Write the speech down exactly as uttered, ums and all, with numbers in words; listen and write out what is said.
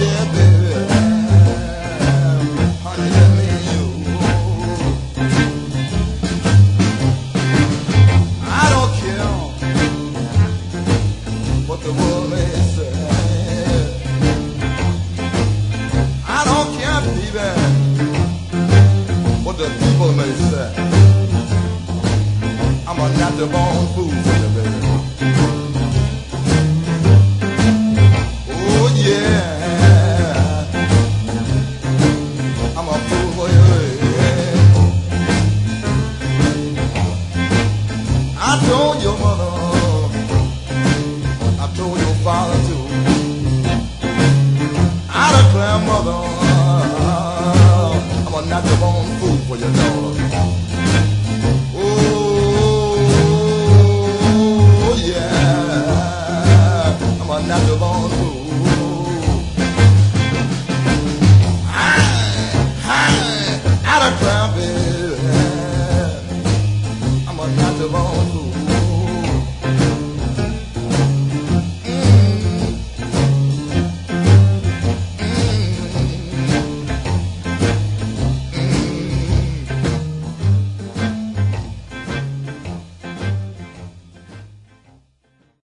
yeah, baby. Honey, let me know. I don't care what the world may say. I don't care, baby, what the people may say. I'm a natural born fool.